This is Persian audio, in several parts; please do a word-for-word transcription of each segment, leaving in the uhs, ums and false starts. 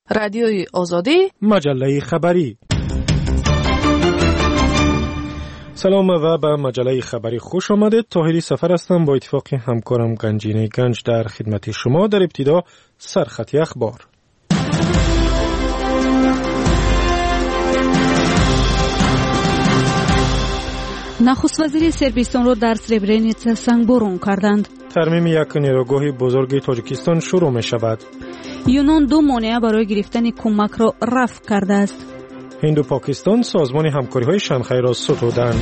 رادیوی آزادی، مجله خبری. سلام و به مجله خبری خوش آمدید. طاهری سفر هستم. با اتفاق همکارم گنجینه گنج در خدمت شما. در ابتدا سرخط اخبار. نخست وزیر سربستان را در سربرینیتسا سنگباران کردند. ترمیم یک نیروگاه بزرگ تاجیکستان شروع می شود. یونان دو مانع برای گرفتن کمک را رفع کرده است. هند و پاکستان سازمان همکاری های شانگهای را ستودند.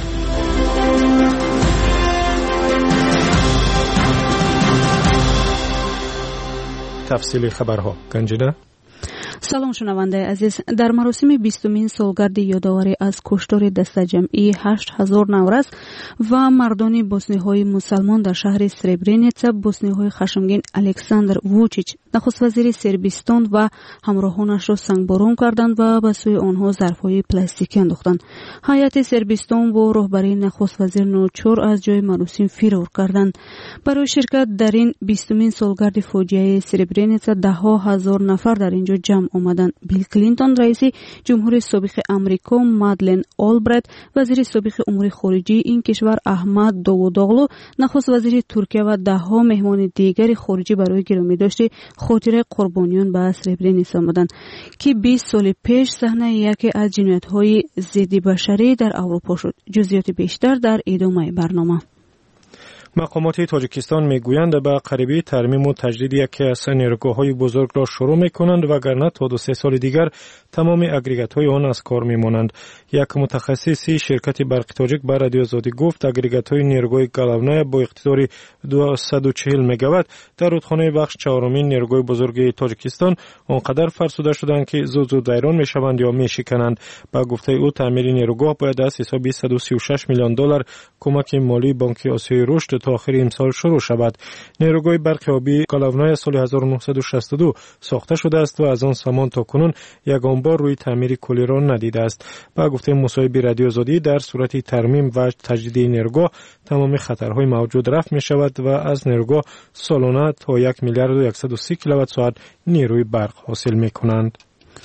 تفصیل خبرها. گنجینه. سلام شنونده عزیز. در مراسم بیستمین سالگرد یادآوری از کشتار دسته جمعی هشت هزار نورز و مردان بوسنی‌های مسلمان در شهر سربرینیتسا، بوسنی‌های خشمگین الکساندر ووچیچ نخست وزیر سربستان و همراهانش را سنگباران کردند و به سوی آنها ظرف‌های پلاستیکی انداختند. هیئت سربستان با رهبری نخست وزیر نوچور از جای مراسم فرار کردند. برای شرکت در این بیستمین سالگرد فاجعه سربرینیتسا ده ها هزار نفر در اینجا جمع آمدند. بیل کلینتون رئیس جمهوری سابق امریکا، مادلین آلبرت وزیر سابق امور خارجه این کشور، احمد داووداغلو نخست وزیر ترکیه و ده ها مهمان دیگر خارجی برای گرامی داشته خاطره قربانیان به سربرینیتسا آمدند که بیست سال پیش صحنه یکی از جنایت‌های ضد بشری در اروپا شد. جزئیات بیشتر در ادامه برنامه. مقامات تاجیکستان میگویند به قریبی ترمیم و تجدید یکی از نیروگاه‌های بزرگ را شروع می‌کنند وگرنه تا دو سه سال دیگر تمام اگریگات‌های آن از کار می‌مانند. یک متخصصی شرکت برق تاجیک به رادیو آزادی گفت اگریگات‌های نیروگاه گلاونای با اقتدار دویست و چهل مگاوات در رودخانه بخش چهارمین نیروگاه بزرگ تاجیکستان آنقدر فرسوده شدند که زود زود ویران می‌شوند یا می‌شکنند. با گفته او تعمیر نیروگاه باید از حساب صد و سی و شش میلیون دلار کمک مالی بانک آسیای رشد تا آخر امسال شروع شود. نیروگاه برق آبی گلاونای سال هزار و نهصد و شصت و دو ساخته شده است و از آن زمان تا کنون یگان بار روی تعمیر کلی را ندیده است. با گفته مصاحبه رادیو آزادی در صورت ترمیم و تجدید نیروگاه تمام خطرهای موجود رفع می شود و از نیروگاه سالانه تا یک میلیارد و صد و سی کیلووات ساعت نیروی برق حاصل می کنند.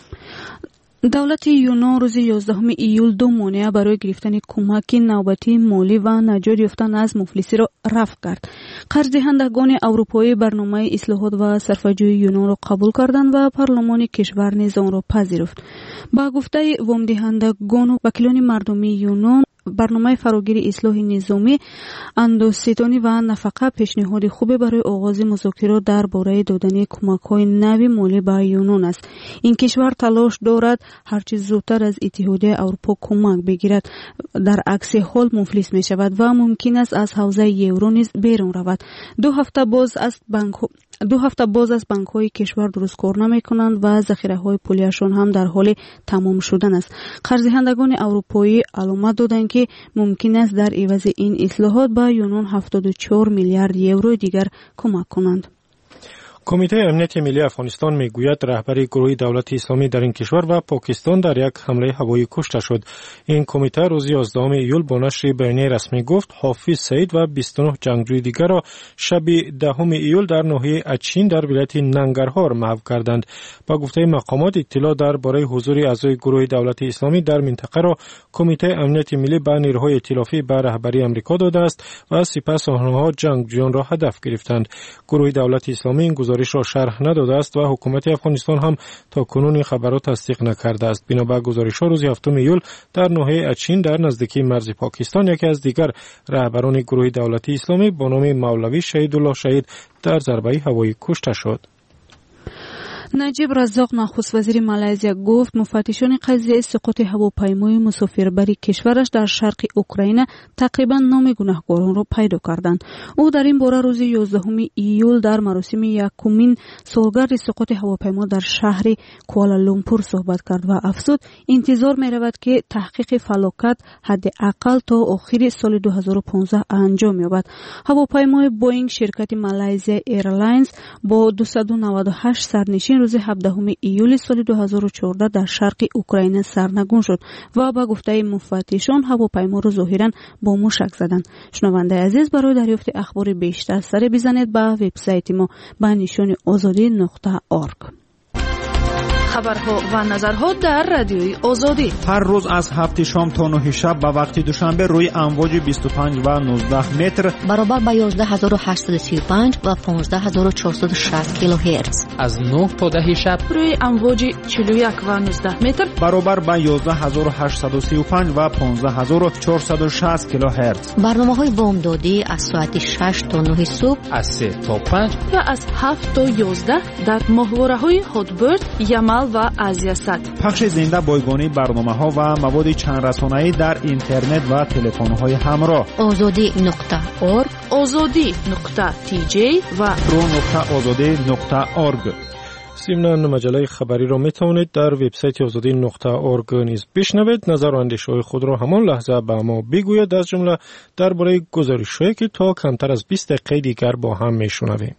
دولت یونان روز یازدهم ایول دو مانع برای گرفتن کمک نوبتی مالی و نجات یافتن از مفلسی را رفع کرد. قرض دهندگان اروپایی برنامه اصلاحات و صرفه‌جویی یونان را قبول کردند و پارلمان کشور نیز آن را پذیرفت. با گفته وام دهندگان و وکیلان مردمی یونان، برنامه فراگیر اصلاح نظامی، اندوستانی و نفقه پیشنهاد خوبی برای آغاز مذاکرات درباره دادن کمک‌های نوی مالی به یونان است. این کشور تلاش دارد هرچه زودتر از اتحادیه اروپا کمک بگیرد، در عکس حال مفلس می شود و ممکن است از حوزه یورو نیز بیرون رود. دو هفته باز از بانک دو هفته باز از بانک‌های کشور درست کار نمی‌کنند و ذخیره‌های پولیشان هم در حال تمام شدن است. قرض‌دهندگان اروپایی علامت دادند که ممکن است در عوض این اصلاحات به یونان هفتاد و چهار میلیارد یورو دیگر کمک کنند. کمیته امنیت ملی افغانستان میگوید رهبر گروه دولت اسلامی در این کشور و پاکستان در یک حمله هوایی کشته شد. این کمیته روز یازدهم ایول با نشر بیانیه رسمی گفت حافظ سعید و بیست و نه جنگجوی دیگر را شب دهم ایول در ناحیه اچین در ولایت ننگرهار محو کردند. با گفته مقامات اطلاع درباره حضور اعضای گروه دولت اسلامی در منطقه را کمیته امنیت ملی به نیروهای ائتلافی به رهبری آمریکا داده است و سپس آنها جنگجویان را هدف گرفتند. گروه دولت اسلامی این گزارش را شرح نداده است و حکومت افغانستان هم تا کنون این خبر را تصدیق نکرده است. بنابر گزارش‌ها روز هفتم ایول در ناحیه اچین در نزدیکی مرز پاکستان یکی از دیگر رهبران گروه دولت اسلامی با نام مولوی شهیدالله شهید در ضربه هوایی کشته شد. نجیب رزاق نخست وزیر مالزیا گفت مفتشان قضیه سقوط هواپیمای مسافربری کشورش در شرق اوکراین تقریبا نام گناهکاران را پیدا کردند. او در این باره روز یازدهم ایول در مراسم یکمین سالگرد سقوط هواپیما در شهر کوالالامپور صحبت کرد و افزود انتظار می رود که تحقیق فلاکت حداقل تا آخر سال دو هزار و پانزده انجام یابد. هواپیمای بوئینگ شرکت مالزیا ایرلاینز با دویست و نود و هشت سرنشین روز هفدهم ایول سال دو هزار و چهارده در شرق اوکراین سرنگون شد و با گفته مفتشان هواپیما را ظاهرا با موشک زدند. شنونده عزیز، برای دریافت اخبار بیشتر سر بزنید به وبسایت ما به نشان آزادی نقطه اورگ. خبرها و نظرها در رادیوی آزادی. هر روز از هفت شام تا نه شب به وقت دوشنبه روی امواج بیست و پنج و نوزده متر برابر با یازده هزار و هشتصد و سی و پنج و پانزده هزار و چهارصد و شصت کیلوهرتز. از نه تا ده شب روی امواج چهل و یک و نوزده متر برابر با یازده هزار و هشتصد و سی و پنج و پانزده هزار و چهارصد و شصت کیلوهرتز. برنامه‌های بامدادی از ساعت شش تا نه صبح، از سه تا پنج و از هفت تا یازده در ماهواره‌های هاتبرد، یمل و آزیاسات. پخش زنده بایگانی برنامه‌ها و مواد چند رسانه‌ای در اینترنت و تلفن‌های همراه. آزادی نقطه اورگ، آزادی نقطه تی جی و رو نقطه آزادی نقطه اورگ. ضمن مجله خبری را می توانید در وبسایت آزادی نقطه اورگ نیز بشنوید. نظر و اندیشه‌های خود را همان لحظه به ما بگویید، از جمله درباره گزارش‌هایی که تا کمتر از بیست دقیقه دیگر با هم می‌شنویم.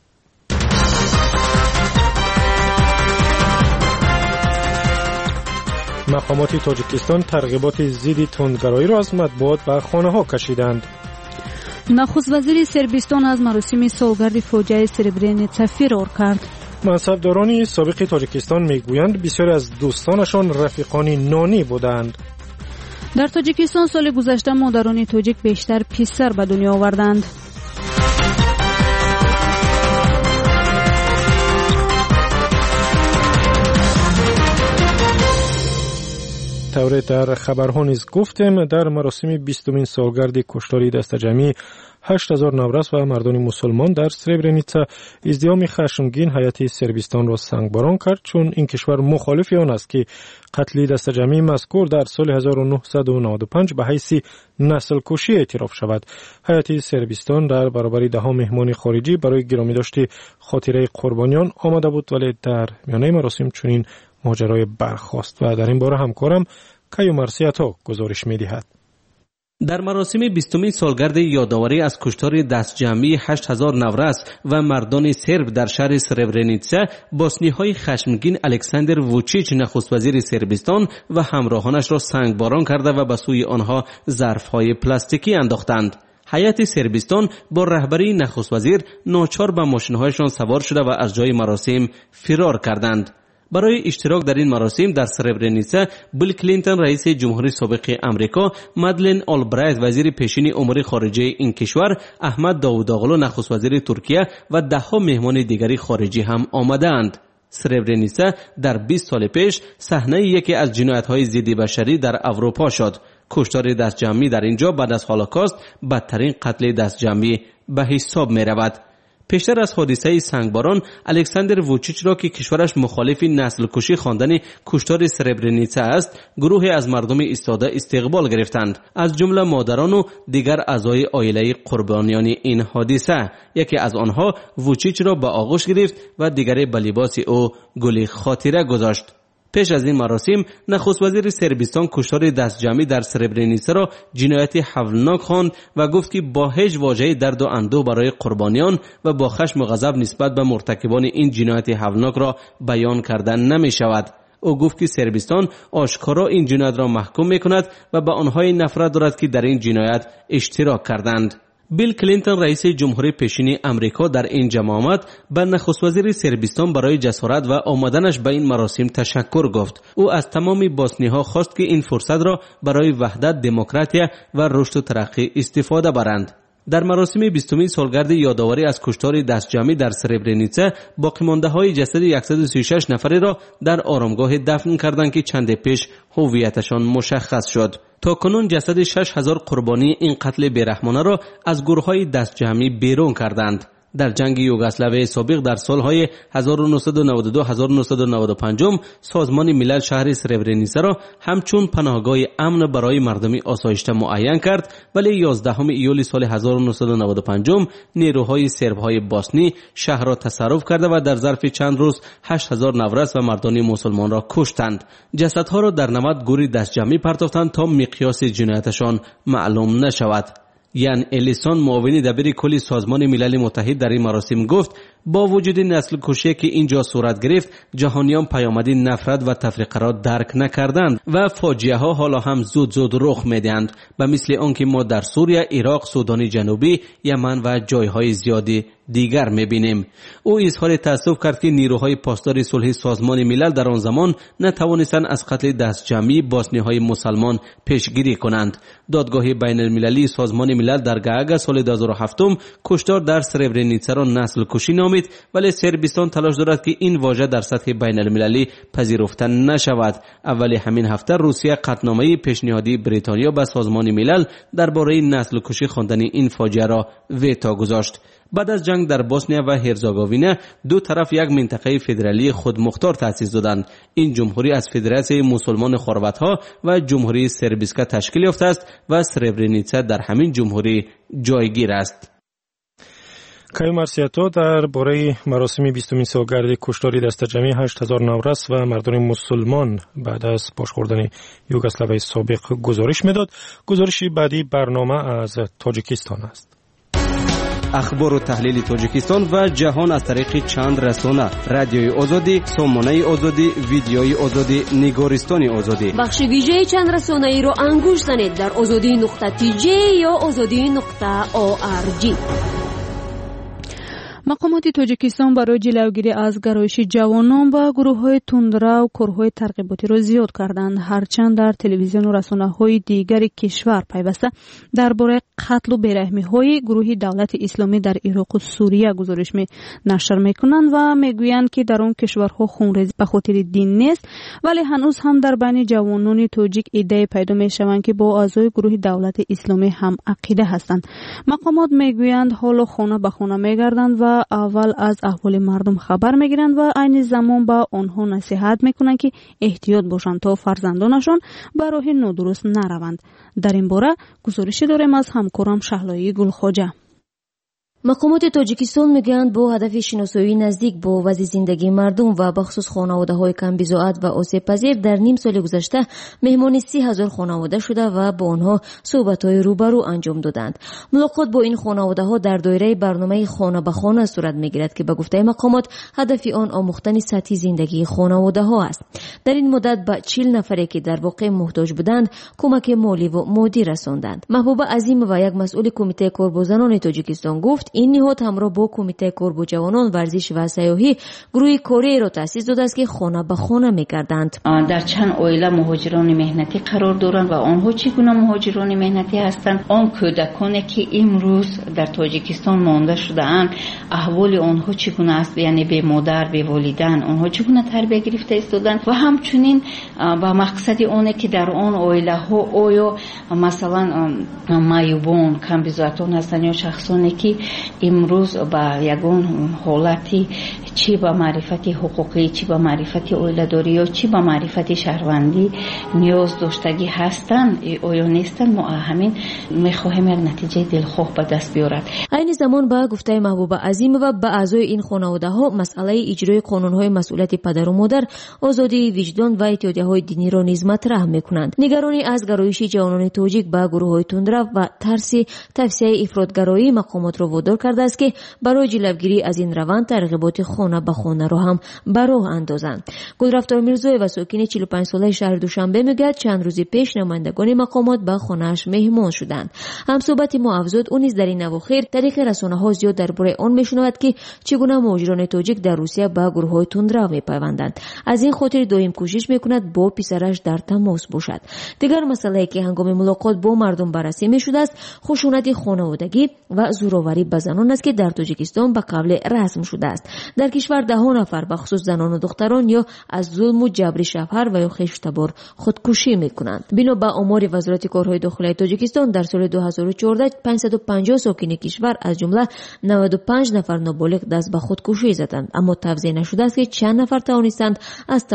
مقامات تاجیکستان ترغیبات ضد تندگرایی را از مطبوعات و خانه‌ها کشیدند. نخست وزیر سربستان از مراسم سالگرد فاجعه سربرینیتسا فرار کرد. منصبداران سابق تاجیکستان میگویند بسیاری از دوستانشان رفیقان نانی بودند. در تاجیکستان سال گذشته مادران تاجیک بیشتر پسر به دنیا آوردند. طوری در خبرها نیز گفتیم در مراسم بیستمین سالگرد کشتار دست جمعی هشت هزار نورس و مردان مسلمان در سربرینیتسا ازدیام خشمگین هیئت سربستان را سنگباران کرد، چون این کشور مخالف آن است که قتل دست جمعی مذکور در سال هزار و نهصد و نود و پنج به حیث نسل کشی اعتراف شود. هیئت سربستان در برابر ده ها مهمان خارجی برای گرامی داشتی خاطره قربانیان آمده بود، ولی در میانه مراسم چنین ماجرای برخاست و در این باره همکارم کیو مرسیاتا گزارش می‌دهد. در مراسم بیستمین سالگرد یادآوری از کشتار دست جمعی هشت هزار نورس و مردان سرب در شهر سربرینیتسا، بوسنی‌های خشمگین الکساندر ووچیچ نخست وزیر سربستان و همراهانش را سنگباران کرده و به سوی آنها ظرف‌های پلاستیکی انداختند. هیئت سربستان با رهبری نخست وزیر ناچار به ماشین‌هایشان سوار شده و از جای مراسم فرار کردند. برای اشتراک در این مراسم در سربرینیتسا، بیل کلینتون رئیس جمهوری سابق امریکا، مادلین آلبرایت وزیر پیشین امور خارجه این کشور، احمد داووداغلو نخست وزیر ترکیه و ده ها مهمان دیگری خارجی هم آمدند. سربرینیتسا در بیست سال پیش صحنه یکی از جنایت‌های ضد بشری در اروپا شد. کشتار دست جمعی در اینجا بعد از هولوکاست بدترین قتل دست جمعی به حساب می رود. پیشتر از حادثه سنگباران، الکساندر ووچیچ را که کشورش مخالف نسل کشی خواندن کشتار سربرینیتسا است، گروهی از مردم ایستاده استقبال گرفتند، از جمله مادران و دیگر اعضای عائله قربانیان این حادثه. یکی از آنها ووچیچ را به آغوش گرفت و دیگری به لباس او گل خاطره گذاشت. پیش از این مراسم، نخست وزیر سربستان کشتار دست جمعی در سربرینیتسا را جنایت هولناک خواند و گفت که با هیچ واژه درد و اندوه برای قربانیان و با خشم و غضب نسبت به مرتکبان این جنایت هولناک را بیان کردن نمی شود. او گفت که سربستان آشکارا این جنایت را محکوم می کند و به آنهای نفرت دارد که در این جنایت اشتراک کردند. بیل کلینتون رئیس جمهوری پیشین امریکا در این جمع آمد به نخست وزیر سربستان برای جسارت و آمدنش به این مراسم تشکر گفت. او از تمام بوسنی‌ها خواست که این فرصت را برای وحدت، دموکراسی و رشد و ترقی استفاده برند. در مراسم بیستمین سالگرد یادآوری از کشتار دست جمعی در سربرینیتسا، باقی مانده های جسد صد و سی و شش نفری را در آرامگاه دفن کردند که چند پیش هویتشان مشخص شد. تا کنون جسد شش هزار قربانی این قتل بیرحمانه را از گروه‌های دست جمعی بیرون کردند. در جنگ یوگسلاوی سابق در سالهای هزار و نهصد و نود و دو تا هزار و نهصد و نود و پنج سازمان ملل شهر سربرینیتسا را همچون پناهگاه امن برای مردم آسایشته معین کرد، ولی یازدهم ایول سال هزار و نهصد و نود و پنج نیروهای سرب‌های بوسنی شهر را تصرف کرده و در ظرف چند روز هشت هزار نورس و مردان مسلمان را کشتند. جسدها را در نود گوری دست جمعی پرتافتند تا مقیاس جنایتشان معلوم نشود. یان الیسون معاون دبیر کلی سازمان ملل متحد در این مراسم گفت با وجود نسل کشی که اینجا صورت گرفت، جهانیان پیامد نفرت و تفریقه را درک نکردند و فاجعه ها حالا هم زود زود رخ میدهند، به مثل آنکه ما در سوریه، عراق، سودان جنوبی، یمن و جایهای زیادی دیگر میبینیم. او اظهار تأسف کرد که نیروهای پاسدار صلح سازمان ملل در آن زمان نتوانستند از قتل دست جمعی بوسنی‌های مسلمان پیشگیری کنند. دادگاه بین المللی سازمان ملل در گاگ سال دو هزار و هفت کشتار در سربرینیتسا را نسل کشی نامید، ولی سربستان تلاش دارد که این واژه در سطح بین المللی پذیرفته نشود. اول همین هفته روسیه قطعنامه پیشنهادی بریتانیا به سازمان ملل درباره نسل کشی خواندن این فاجعه را ویتو گذاشت. بعد از جنگ در بوسنیا و هرزگوینه دو طرف یک منطقه فدرالی خودمختار تأسیس دادند. این جمهوری از فدراسیون مسلمان خرواط‌ها و جمهوری سربسکا تشکیل یافته است و سربرینیتسا در همین جمهوری جایگیر است. کای مرسیاتو در باره مراسم بیستمین سالگرد کشتاری دست جمعی هشت هزار نورس و مردان مسلمان بعد از باشخوردن یوگسلاوی سابق گزارش میداد. گزارشی بعدی برنامه از تاجیکستان است. اخبار و تحلیل تاجیکستان و جهان از طریق چند رسانه: رادیوی آزادی، سامانه آزادی، ویدیوی آزادی، نگارستان آزادی. بخش ویژه چند رسانه ای را انگوش زنید در آزادی نقطه تی جی یا آزادی نقطه او آر جی. مقامات تاجیکستان برای جلوگیری از گرایش جوانان و گروه‌های تندرو کارهای ترغیباتی را زیاد کردند، هرچند در تلویزیون و رسانه‌های دیگر کشور پیوسته درباره قتل و بی‌رحمی‌های گروه دولت اسلامی در عراق و سوریه گزارش می نشر می‌کنند و می‌گویند که در آن کشورها خونریزی به خاطر دین نیست، ولی هنوز هم در بین جوانان تاجیک ایده پیدا می‌شوند که با اعضای گروه دولت اسلامی هم عقیده هستند. مقامات می‌گویند حالا خانه به خانه می‌گردند و اول از احوال مردم خبر میگیرند و عین زمان با آنها نصیحت میکنند که احتیاط باشند تا فرزندانشان به راه نادرست نروند. در این باره گزارشی داریم از همکارم شهلایی گلخواجه. مقامات تاجیکستان میگویند با هدف شناسایی نزدیک با وضع زندگی مردم و بخصوص خانواده‌های کم بضاعت و آسیب پذیر در نیم سال گذشته مهمان سی هزار خانواده شده و با آنها صحبت‌های روبرو انجام دادند. ملاقات با این خانواده‌ها در دایره برنامه خانه به خانه صورت میگیرد که به گفته مقامات هدف آن آموختن سطح زندگی خانواده‌ها است. در این مدت به چهل نفری که در واقع محتاج بودند کمک مالی و مادی رساندند. محبوبه عظیم و یک مسئول کمیته کاربازان تاجیکستان گفت این نهاد همراه با کمیته کاربو جوانان ورزش و سیاحی گروه کاری را تأسیس داده است که خانه به خانه می‌گردند. در چند عائله مهاجران مهنتی قرار دارند و آنها چگونه مهاجران مهنتی هستند؟ آن کودکانی که امروز در تاجیکستان مانده شده‌اند احوال آنها چگونه است؟ یعنی به مادر، به والدین آنها چگونه تربیت گرفته ایستادند و همچنین با مقصد آنه که در آن عائله ها آیا مثلا معیوبان، کم بضاعتان هستند یا شخصانی که امروز با یگان حالتی چی با معرفت حقوقی، چی با معرفت اولاداری یا چی با معرفت شهروندی نیاز داشتگی هستند آیا نیستند، ما همین میخواهیم یک نتیجه دلخواه به دست بیارد. این زمان با گفته محبوبه عظیم و به اعضای این خانواده ها مسئله اجرای قانون های مسئولیت پدر و مادر، آزادی وجدان و اتحادیه های دینی را نیز مطرح میکنند. نگرانی از گرایش جوانان تاجیک به گروه های تندرو و ترس توسعه افراطگرایی مقامات را وادار کرده است که برای جلوگیری از این روند ترغیبات خانه به خانه را هم بر راه اندازند. گلرفتار میرزایی و ساکن چهل و پنج ساله شهر دوشنبه میگوید چند روز پیش نمایندگان مقامات به خانه‌اش مهمان شدند. همصحبت ما افزود اون نیز در این اواخر طریق رسانه‌ها زیاد درباره آن میشنود که چگونه مهاجران تاجیک در روسیه به گروه‌های تندرو میپیوندند. از این خاطر دائم کوشش میکند با پسرش در تماس باشد. دیگر مسئله که هنگام ملاقات با مردم بررسی میشده است خشونت خانوادگی و زورآوری به زنان است که در تاجیکستان به قبل رسم شده است. در کشور ده نفر به خصوص زنان و دختران یا از ظلم و جبر شوهر و یا خشتبار خودکشی میکنند. بنا به آمار وزارت کارهای داخلی تاجیکستان در سال دو هزار و چهارده پانصد و پنجاه ساکن کشور از جمله نود و پنج نفر نابالغ دست به خودکشی زدند، اما توضیح نشده است که چند نفر توانستند از تلاش به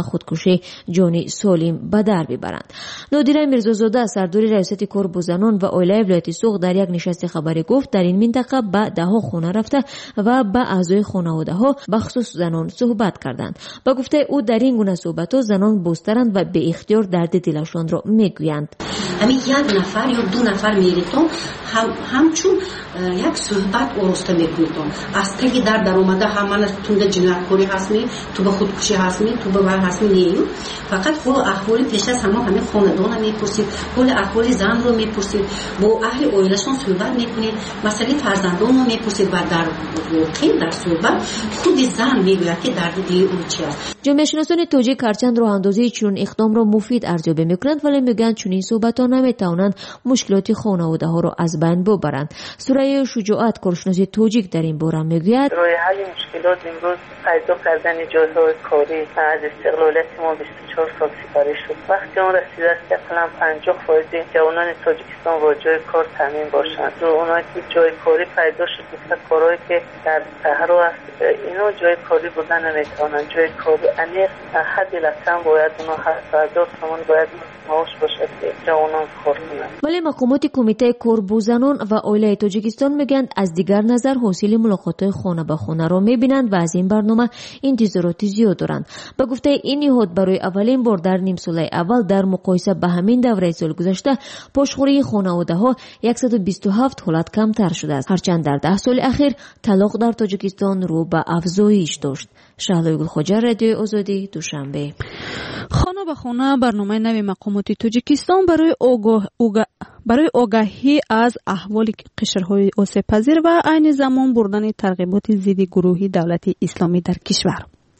خودکشی جان سالم به در ببرند. نادره میرزازاده سردار ریاست کور زنان و اولیای ولایت سوق در یک نشست خبری گفت در این منطقه به ده ها خانه رفته و به اعضای خانواده ها بخصوص زنان صحبت کردند. با گفته او در این گونه صحبت ها زنان بسترند و به اختیار درد دلشان را میگویند. همین یک نفر یا دو نفر میریتون هم همچون یک صحبت ارسته میکنیم از تگی در در اومده همان تو به جنایتکاری هستمی، تو به خودکشی هستمی، تو به ور هستمی نیو. فقط حال احوال پیش از همه همه خاندان میپرسید، حال احوال زن رو میپرسید، با اهل اویلشون صحبت میکنید، مسئله فرزندان رو میپرسید و در واقع در صحبت خود زن میگوید که درد دل او چی است. جامعه شناسان توجیه هرچند راه اندازی چون اقدام را مفید ارزیابی میکنند ولی میگن چون این صحبت ها نمیتوانند مشکلات خانواده ها را از بین ببرند. سوره شجاعت کارشناسی توجیک در این باره میگوید راه حل مشکلات امروز پیدا کردن جایهای کاری از استقلالت ما بیست و چهار سال سپری شد. وقتی اون رسیده است که اقلا پنجاه فیصد جوانان تاجیکستان با جای کار تامین باشند و اونایی که جای کاری پیدا شد مثل کارهایی که در صحرا است اینا جای کاری بودن نمیتوانند. جای کاری عمیق حد لطم باید اونا هفت هزار تومان باید معاش باشد که جوانان کار کنند. ولی مقامات کمیته کوربوزنان و اولیای تاجیکستان میگن از دیگر نظر حاصل ملاقات خانه به خانه را میبینند و از این برنامه انتظارات زیاد دارند. به گفته این نهاد برای اولین بار در نیم سال اول در مقایسه به همین دوره سال گذشته پشتخوری خانواده ها صد و بیست و هفت حالت کمتر شده است. هرچند در ده سال اخیر طلاق در تاجیکستان رو به افزایش داشت. شهلا گلخوجه، رادیو آزادی، دوشنبه. خانه به خانه برنامه نوی مقامات تاجیکستان برای آگاه اوگا برای آگاهی از احوال قشرهای آسیب پذیر و عین زمان بردن ترغیبات ضد گروهی دولت اسلامی در کشور.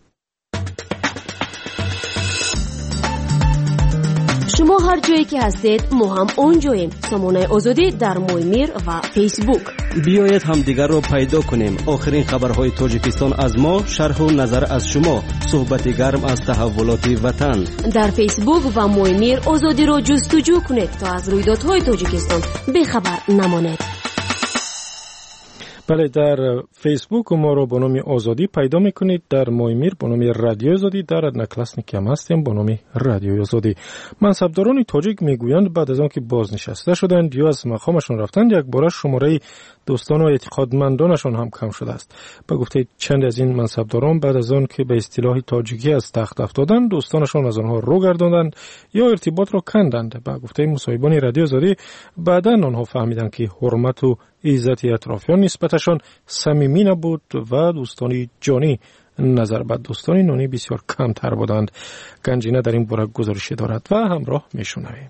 شما هر جایی که هستید ما هم اون جاییم. سامانه آزادی در مویمیر و فیسبوک. بیایید همدیگر رو پیدا کنیم. آخرین خبرهای تاجیکستان از ما، شرح و نظر از شما، صحبت گرم از تحولات وطن. در فیسبوک و مویمیر آزادی رو جستجو کنید تا از رویدادهای تاجیکستان بیخبر نمانید. بله، در فیسبوک ما رو با نام آزادی پیدا میکنید، در مویمیر با نام رادیو آزادی، در نکلاسنیک هم هستیم با نام رادیو آزادی. منصبداران تاجیک میگویند بعد از آن که بازنشسته شدند یا از مقامشان رفتند یک بار شماره دوستان و اعتقادمندانشان هم کم شده است. به گفته چند از این منصبداران بعد از آن که به اصطلاح تاجیکی از تخت افتادند دوستانشان از آنها رو گرداندند یا ارتباط را کندند. به گفته مصاحبان رادیو آزادی بعداً آنها فهمیدند که حرمت و عزت اطرافیان نسبتشان صمیمی نبود و دوستانی جانی نظر به دوستانی نانی بسیار کمتر بودند. گنجینه در این باره گزارشی دارد و همراه میشنویم.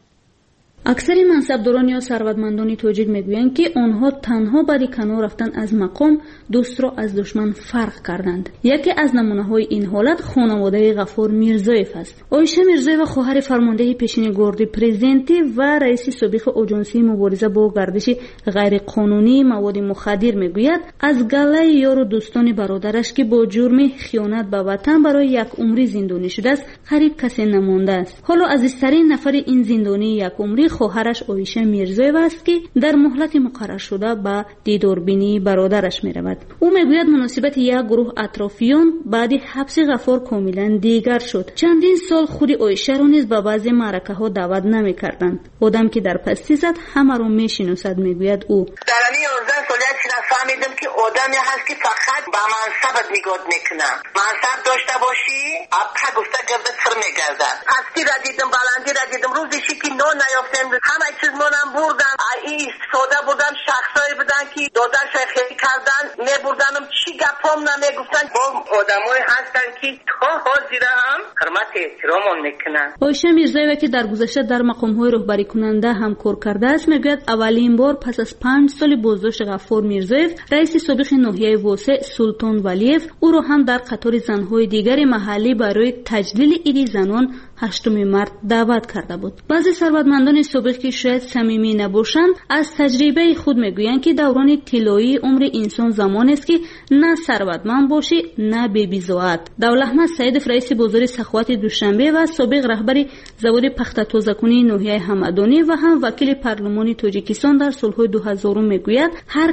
اکثر منصبداران یا ثروتمندان تاجیک میگویند که آنها تنها برای کنار رفتن از مقام دوست را از دشمن فرق کردند. یکی از نمونه‌های این حالت خانواده غفور میرزایف است. عایشه میرزایف خواهر فرمانده پیشین گارد پرزیدنتی و رئیس سابق آژانسی مبارزه با گردش غیر قانونی مواد مخدر میگوید از گله یار و دوستان برادرش که با جرم خیانت به وطن برای یک عمری زندانی شده است قریب کسی نمانده است. حالا عزیزترین نفر این زندانی یک عمری خواهرش عایشه میرزایف است که در مهلت مقرر شده به دیداربینی برادرش می رود. او میگوید مناسبت یک گروه اطرافیان بعد حبس غفور کاملا دیگر شد. چندین سال خود عایشه را نیز به بعضی معرکه ها دعوت نمی کردند. آدم که در پستی زد همه را می شناسد میگوید او. در این یازده سالیت فهمیدم که آدمی هست که فقط به منصبت نگاه میکنه. منصب داشته باشی ابها گفته گردت سر میگردد. پستی را دیدم، بلندی را دیدم، روزی که نو نیافتم همه چیز منم بردن. این استفاده بودن، شخصایی بودن که دادرش خیلی کردن میبردنم چی گپام نمیگفتن. با آدمای هستن که تا حاضر هم حرمت احترام میکنن. عایشه میرزایف که در گذشته در مقام‌های رهبری کننده هم کار کرده است میگوید اولین بار پس از پنج سال بازداشت غفور میرزایف رئیس سابق ناحیه واسع سلطان ولیف او را هم در قطار زنهای دیگر محلی برای تجلیل عید زنان هشتم مارس دعوت کرده بود. بعضی ثروتمندان سابق که شاید صمیمی نباشند از تجربه خود میگویند که دوران طلایی عمر انسان زمان است که نه ثروتمند باشی نه بی‌بضاعت. دولتمند سید رئیس بازار سخاوت دوشنبه و سابق رهبر زواد پخته تازه‌کنی ناحیه همدانی و هم وکیل پارلمان تاجیکستان در سالهای دو هزار میگوید هر کسی از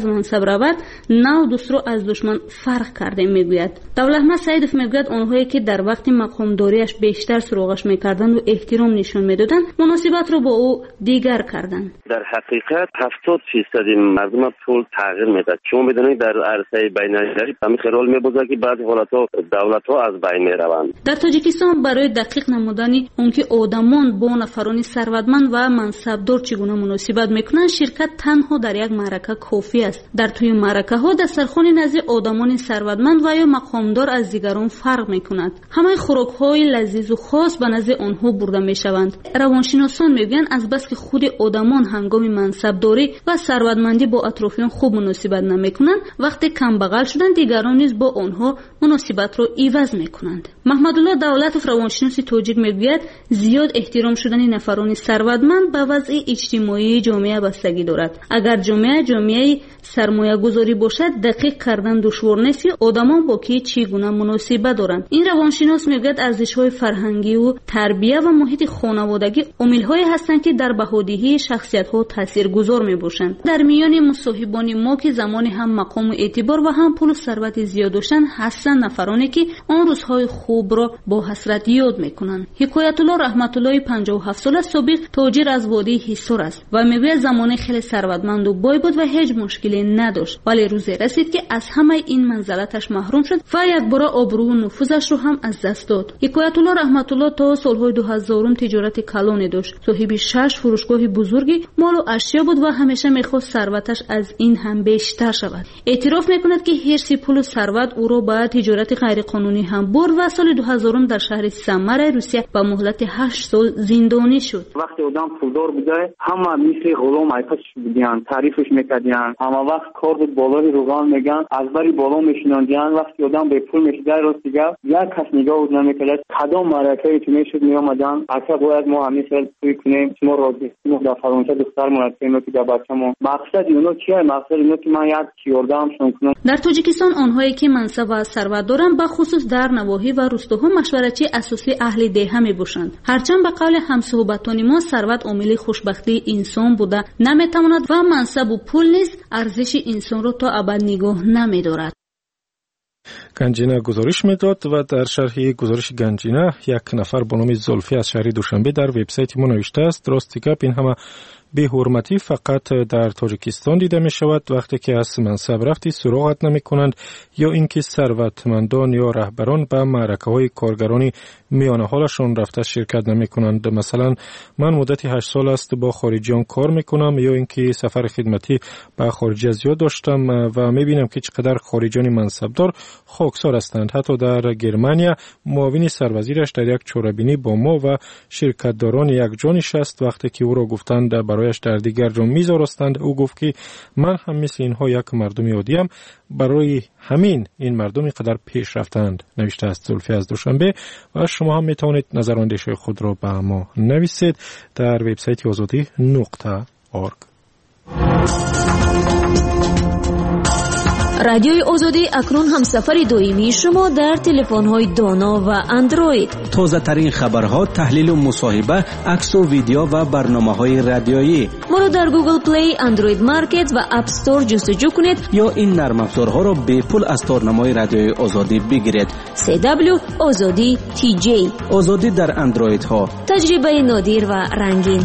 از منصب رود نو دوست رو از دشمن فرق کرده میگوید. دولتمند سعیدов میگوید آنهایی که در وقت مقامداریش بیشتر سراغش میکردند و احترام نشون میدادند مناسبت رو با او دیگر کردند. در حقیقت هفتاد درصد مردم پول تغییر میداد. شما میدونید در عرصه بین‌المللی همین رول میبازه که بعضی حالت‌ها دولت‌ها از بین میروند. در تاجیکستان برای دقیق نمودن اونکه آدمان با نفرانی ثروتمند و منصبدار چگونه مناسبت میکنند شرکت تنها در یک معرکه کافی است. در توی معرکه ها دسترخوان نزد آدمان ثروتمند و یا مقامدار از دیگران فرق میکند. همه خوراک های لذیذ و خاص به نزد آنها برده میشوند. روانشناسان میگویند از بس که خود آدمان هنگام منصبداری و ثروتمندی با اطرافیان خوب مناسبت نمیکنند وقتی کم بغل شدن دیگران نیز با آنها مناسبت را عوض میکنند. محمدالله دولتوف روانشناس تاجیک میگوید زیاد احترام شدن نفران ثروتمند به وضع اجتماعی جامعه بستگی دارد. اگر جامعه جامعه سرمایه گذاری باشد دقیق کردن دشوار نیست که آدمان با کی چگونه مناسبت دارند. این روانشناس میگوید ارزش‌های فرهنگی و تربیت و محیط خانوادگی عامل‌هایی هستند که در بهادهی شخصیت‌ها تاثیرگذار میباشند. در میان مصاحبان ما که زمانی هم مقام و اعتبار و هم پول و ثروت زیاد داشتند هستند نفرانی که آن روزهای خوب را با حسرت یاد میکنند. حکایت الله رحمت الله پنجاه و هفت ساله سابق تاجر از وادی حصار است و میگوید زمانی خیلی ثروتمند و بای بود و هیچ مشکلی نداشت ولی روزی رسید که از همه این منزلتش محروم شد و یک بار آبرو و نفوذش رو هم از دست داد. حکایت الله رحمت الله تا سالهای دو هزار تجارت کلانی داشت. صاحب شش فروشگاه بزرگی مال و اشیا بود و همیشه میخواست ثروتش از این هم بیشتر شود. اعتراف میکند که حرص پول و ثروت او را به تجارت غیر قانونی هم برد و سال دو هزار در شهر سمر روسیه با مهلت هشت سال زندانی شد. وقتی آدم پولدار بوده همه مثل غلام ایپسش بودن، تعریفش میکردن، همه وقت کار بود بالای روغان میگن از بری بالا میشناندن. وقتی آدم به پول میشده راست دیگه یک کس نگاه نمیکرد. کدام معرکه که میشد میآمدن اصلا باید ما همیشه توی کنیم شما راضی ما در فرانسه دختر مرتبه که در بچه‌مون مقصد اونو چیه؟ مقصد اینه که من یک چیاردام شون کنم. در تاجیکستان آنهایی که منصب و ثروت دارند به خصوص در نواحی و روستاها مشورتچی اساسی اهل دهه میباشند. هرچند به قول همصحبتان ما ثروت عامل خوشبختی انسان بوده نمیتواند و منصب و پول نیز ارزش انسان را تا ابد نگاه نمیدارد. گنجینه گزارش میداد و در شرح گزارش گنجینه یک نفر به نام زلفی از شهر دوشنبه در وبسایت ما نوشته است راستی گپ این همه به حرمتی فقط در تاجیکستان دیده می شود. وقتی که از منصب رفتی سراغت نمی کنند یا اینکه ثروتمندان یا رهبران به معرکه های کارگرانی میانه حالشان رفته شرکت نمی کنند. مثلا من مدتی هشت سال است با خارجیان کار می کنم یا اینکه سفر خدمتی به خارجی زیاد داشتم و می بینم که چقدر خارجیان منصبدار خاکسار هستند. حتی در گرمانیا معاون سروزیرش در یک چوربینی با ما و شرکتداران یک جا نشست. وقتی که او را گفتند برایش در دیگر جا میذارستند او گفت که من هم مثل اینها یک مردم عادیم، برای همین این مردم قدر پیش رفتند. نوشته است زلفی از دوشنبه و شما هم میتوانید نظراندیش خود را به ما نویسید در وبسایت آزادی نقطه اورگ. رادیوی آزادی اکنون هم سفر دویمی شما در تلفن‌های دانا و اندروید. تازه ترین خبرها، تحلیل و مصاحبه، عکس و ویدیو و برنامه‌های رادیویی. ما را در گوگل پلی، اندروید مارکت و اپ استور جستجو کنید یا این نرم افزارها را به پول از تارنمای رادیوی آزادی بگیرید. سی دبلیو آزادی تی جی. آزادی در اندروید ها. تجربه نادر و رنگین.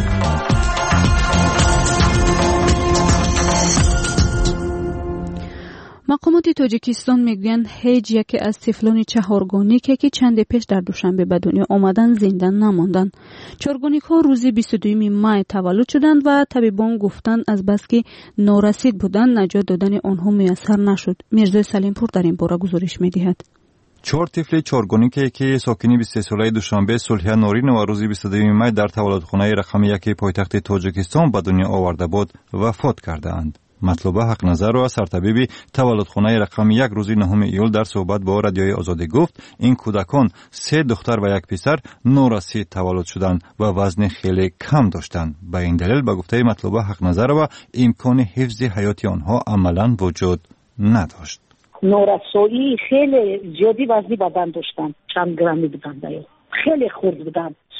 مقامات تاجیکستان میگویند هیچ یکی از طفلان چهارگانه که چند پیش در دوشنبه به دنیا آمدن زنده نماندند. چهارگانیک ها روز بیست و دوم مای تولد شدند و طبیبان گفتند از بس که نارسید بودند نجات دادن آنها میسر نشد. میرزا سلیم پور در این باره گزارش میدهد. چهار طفل چهارگانیکی که ساکنی بیست و سه ساله دوشنبه صلح نورین و روز بیست و دوم مای در تولدخانه رقم یک پایتخت تاجیکستان به دنیا آورده بود وفات کردند. مطلوبه حق نظر و سرطبیب تولدخانه رقم یک روز نهم ایول در صحبت با رادیوی آزادی گفت این کودکان سه دختر و یک پسر نورسید تولد شدند و وزن خیلی کم داشتند. به این دلیل به گفته مطلوبه حق نظر و امکان حفظ حیات آنها عملا وجود نداشت. نورسایی خیلی زیادی وزنی بدن داشتند، چند گرمی بودند، خیلی خرد بودند.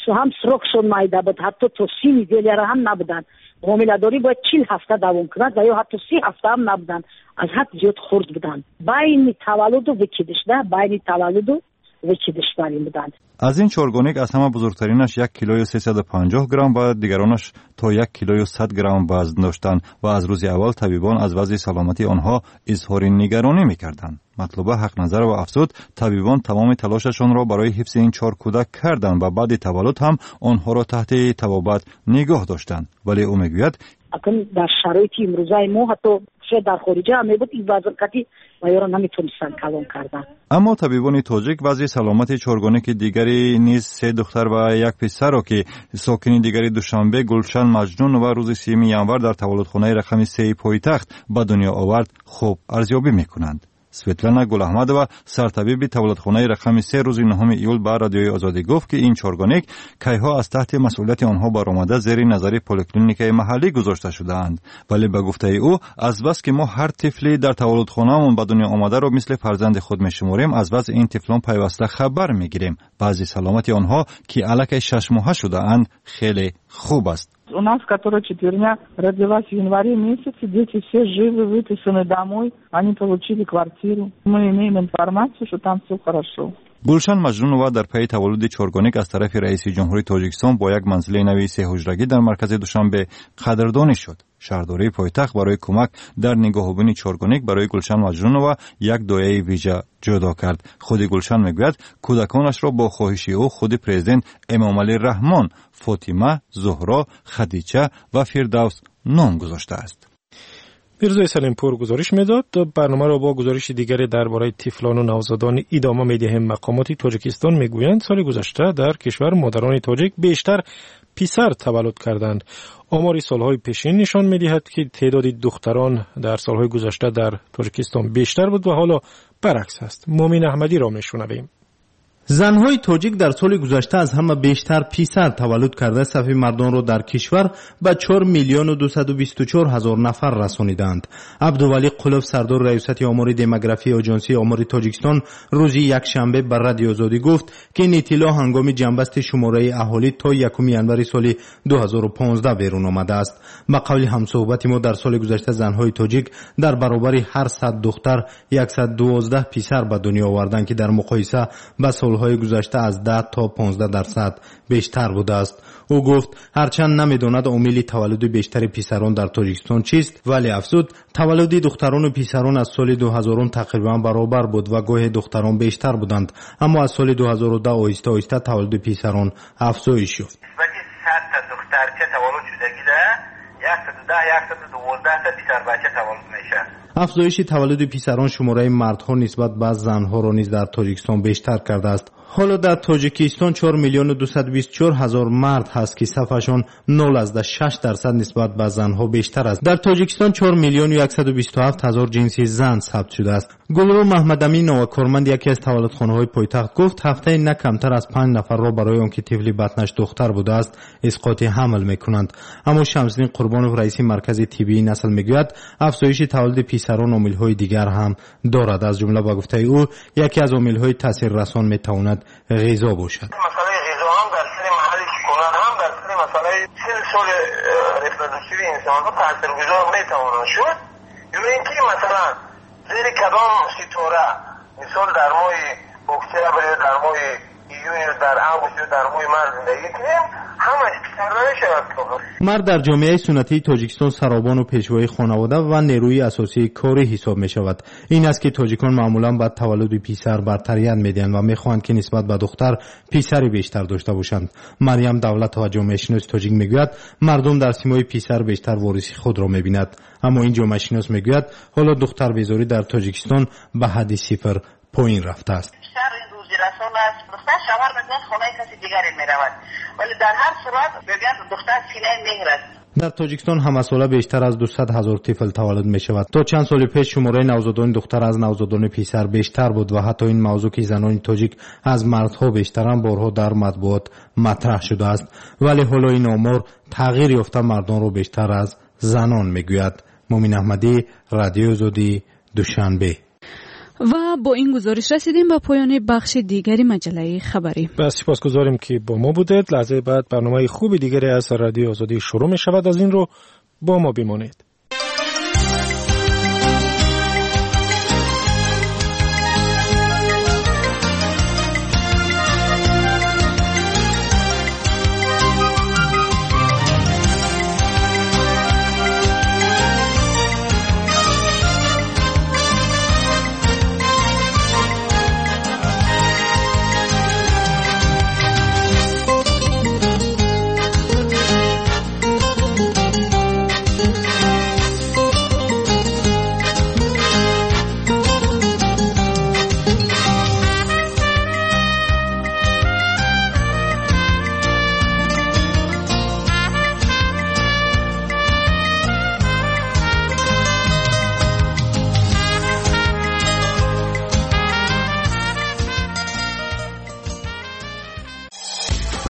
هم سرخشون مایده بود، حتی تو سی نیدلیه را هم نبودن. حامله‌داری باید چهل هفته دوام کند و یا حتی سی هفته هم نبودن، از حد زیاد خرد بودن. بین تولد و وکیدش ده بین تولد و وکیدش برین بودن. از این چارگانک از همه بزرگترینش یک کیلوی و سیصد و پنجاه گرم و دیگرانش تا یک کیلوی و صد گرم وزن داشتند و از روز اول طبیبان از وضع سلامتی آنها اظهار نگرانی می‌کردند. مطلوبه حق نظر و افزود طبیبان تمام تلاششان را برای حفظ این چهار کودک کردند و بعد تولد هم آنها را تحت طبابت نگاه داشتند. ولی او میگوید اکنون در شرایط امروزه ما حتی شاید در خارجه هم میبود این وزن کتی و یا را نمیتونستن کلام کردن. اما طبیبان تاجیک وضع سلامت چهارگانک دیگری نیز سه دختر و یک پسر را که ساکن دیگری دوشنبه گلشن مجنون و روز سیوم ینور در تولدخانه رقم سه پایتخت به دنیا آورد خوب ارزیابی میکنند. سویتلانا گلاحمدова سرطبیب تولدخانه رقم سه روز نهم ایول به رادیوی آزادی گفت که این چهارگانک کیها از تحت مسئولیت آنها برآمده زیر نظر پلیکلینیک محلی گذاشته شدهاند. ولی به گفته او از بس که ما هر طفلی در تولدخانه‌مون به دنیا آمده را مثل فرزند خود میشمریم، از وضع این طفلان پیوسته خبر میگیریم. بعضی سلامت آنها که الکی شش ماهه شده اند خیلی خوب است. У нас, которая четверня родилась в январе месяце, дети все живы, выписаны домой, они получили квартиру. Мы имеем информацию, что там все хорошо. گلشن مجنونова در پی تولد چهارگانک از طرف رئیس جمهوری تاجیکستان با یک منزل نوی سه حجرگی در مرکز دوشنبه قدردانی شد. شهرداری پایتخت برای کمک در نگاهبانی چهارگانک برای گلشن مجنونova یک دایه ویژه جدا کرد. خود گلشن میگوید کودکانش را با خواهش او خود پرزیدنت امامعلی رحمان، فاطمه، زهرا، خدیجه و فردوس نام گذاشته است. میرزای سلیمپور گزارش میداد. برنامه را با گزارش دیگری درباره طفلان و نوزادان ادامه میدهیم. مقامات تاجیکستان میگویند سال گذشته در کشور مادران تاجیک بیشتر پسر تولد کردند. آمار سالهای پیشین نشان میدهد که تعداد دختران در سالهای گذشته در تاجیکستان بیشتر بود و حالا برعکس است. مومن احمدی را میشنویم. زنهای تاجیک در سال گذشته از همه بیشتر پسر تولد کرده صف مردان را در کشور به چهار میلیون و دویست و بیست و چهار هزار نفر رسانیدند. عبدولی قلوف سردار ریاست آمار دموگرافی آژانسی آمار تاجیکستان روز یک شنبه بر رادیو آزادی گفت که این اطلاع هنگام جنبست شماره اهالی تا یکم ینور سال دو هزار و پانزده بیرون آمده است. با قول همصحبت ما در سال گذشته زنهای تاجیک در برابر هر صد دختر صد و دوازده پسر به دنیا آوردند که در مقایسه با سالهای گذشته از ده تا پانزده درصد بیشتر بوده است. او گفت هرچند نمیداند عامل تولد بیشتر پسران در تاجیکستان چیست، ولی افزود تولد دختران و پسران از سال دو هزار تقریبا برابر بود و گاهی دختران بیشتر بودند، اما از سال دو هزار و ده آهسته آهسته تولد پسران افزایش یافت. ولی صد تا دختر که تولد شدگیده صد و ده صد و دوازده تا پسر بچه تولد میشه. افزایش تولد پسران شماره مردها نسبت به زنها را نیز در تاجیکستان بیشتر کرده است. حالا در تاجیکستان چهار میلیون و دویست و بیست و چهار هزار مرد هست که صفشان نول از شش درصد نسبت به زنها بیشتر است. در تاجیکستان چهار میلیون و صد و بیست و هفت هزار جنسی زن ثبت شده است. گلرو محمدامی نوکارمند یکی از تولدخانه‌های پایتخت گفت هفته نه کمتر از پنج نفر را برای آنکه طفل بطنش دختر بوده است اسقاط حمل میکنند. اما شمس‌الدین قربانوف رئیس مرکز طبی نسل میگوید افزایش تولد پسران عامل‌های دیگر هم دارد. از جمله با گفته او یکی از عامل‌های تاثیررسان میتواند غذا باشد. مسئله غذا هم در سن محل سکونت هم در سن مسئله سن سال رپروداکتیو انسان ها تاثیرگذار میتواند شد. یا اینکه مثلا زیر کدام ستاره مثال در ماه اکتبر یا در ماه ایون یا در آگوست یا در ماه مارس زندگی کنیم همش پسر نمیشود. مرد در جامعه سنتی تاجیکستان سرابان و پیشوای خانواده و نیروی اساسی کاری حساب می شود. این است که تاجیکان معمولا بعد تولد پسر برتریت میدهند و میخواهند که نسبت به دختر پسری بیشتر داشته باشند. مریم دولت و جامعه شناس تاجیک میگوید مردم در سیمای پسر بیشتر وارث خود را میبیند. اما این جامعه شناس میگوید حالا دختر بیزاری در تاجیکستان به حد صفر پایین رفته است. رسول است دختر شوهر میکنه خونه کسی دیگری میرود ولی در هر صورت بگن دختر سینه مهر است. در تاجیکستان همه ساله بیشتر از دویست هزار طفل تولد می شود. تا چند سال پیش شماره نوزادان دختر از نوزادان پسر بیشتر بود و حتی این موضوع که زنان تاجیک از مردها بیشترن بارها در مطبوعات مطرح شده است، ولی حالا این آمار تغییر یافته مردان رو بیشتر از زنان میگوید. مومن احمدی، رادیو آزادی، دوشنبه. و با این گزارش رسیدیم به پایان بخش دیگری مجله خبری. بس سپاسگزاریم که با ما بودید. لحظه بعد برنامه خوب دیگری از رادیو آزادی شروع می شود. از این رو با ما بمانید.